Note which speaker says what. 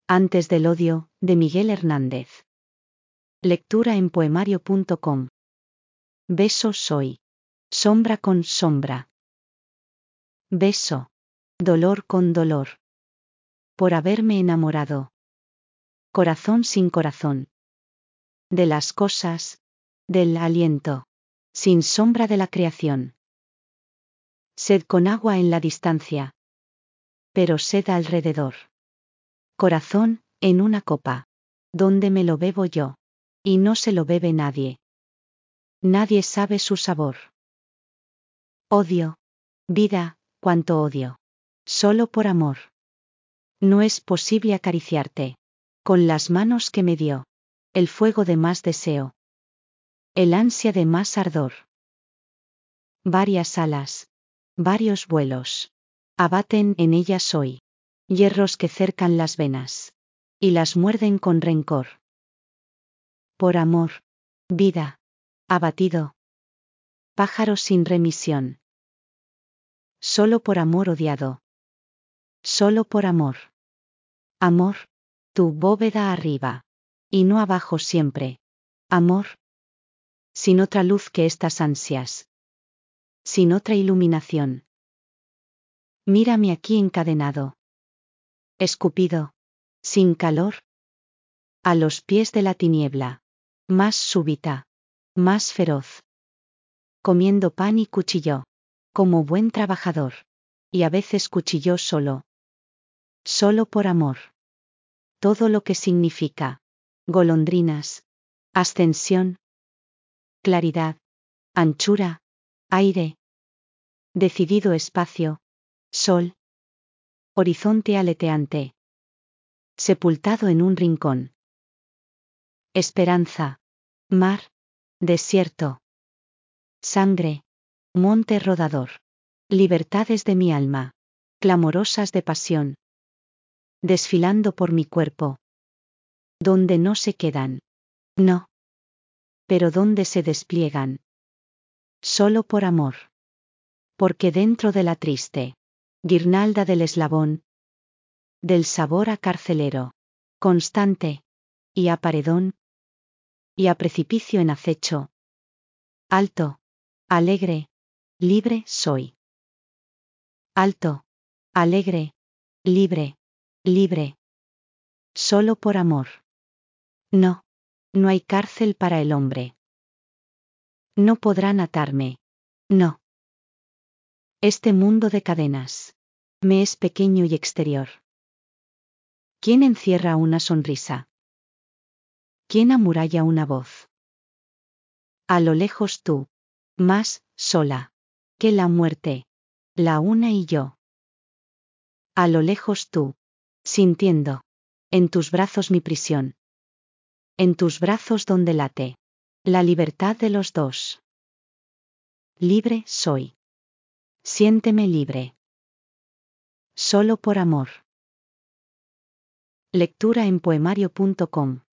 Speaker 1: Antes del odio, de Miguel Hernández. Lectura en poemario.com. Beso soy. Sombra con sombra. Beso. Dolor con dolor. Por haberme enamorado. Corazón sin corazón. De las cosas. Del aliento. Sin sombra de la creación. Sed con agua en la distancia. Pero sed alrededor. Corazón, en una copa. Donde me lo bebo yo. Y no se lo bebe nadie. Nadie sabe su sabor. Odio. Vida, cuánto odio. Solo por amor. No es posible acariciarte. Con las manos que me dio. El fuego de más deseo. El ansia de más ardor. Varias alas. Varios vuelos. Abaten en ellas hoy. Hierros que cercan las venas. Y las muerden con rencor. Por amor. Vida. Abatido. Pájaro sin remisión. Solo por amor odiado. Solo por amor. Amor. Tu bóveda arriba. Y no abajo siempre. Amor. Sin otra luz que estas ansias. Sin otra iluminación. Mírame aquí encadenado. Escupido. Sin calor. A los pies de la tiniebla. Más súbita. Más feroz. Comiendo pan y cuchillo. Como buen trabajador. Y a veces cuchilló solo. Solo por amor. Todo lo que significa. Golondrinas. Ascensión. Claridad. Anchura. Aire. Decidido espacio. Sol. Horizonte aleteante. Sepultado en un rincón. Esperanza. Mar. Desierto. Sangre. Monte rodador. Libertades de mi alma. Clamorosas de pasión. Desfilando por mi cuerpo. Donde no se quedan. No. Pero donde se despliegan. Solo por amor. Porque dentro de la triste guirnalda del eslabón. Del sabor a carcelero. Constante. Y a paredón. Y a precipicio en acecho. Alto. Alegre. Libre soy. Alto. Alegre. Libre. Libre. Solo por amor. No. No hay cárcel para el hombre. No podrán atarme. No. Este mundo de cadenas. Me es pequeño y exterior. ¿Quién encierra una sonrisa? ¿Quién amuralla una voz? A lo lejos tú. Más, sola. Que la muerte. La una y yo. A lo lejos tú. Sintiendo. En tus brazos mi prisión. En tus brazos donde late. La libertad de los dos. Libre soy. Siénteme libre. Solo por amor. Lectura en poemario.com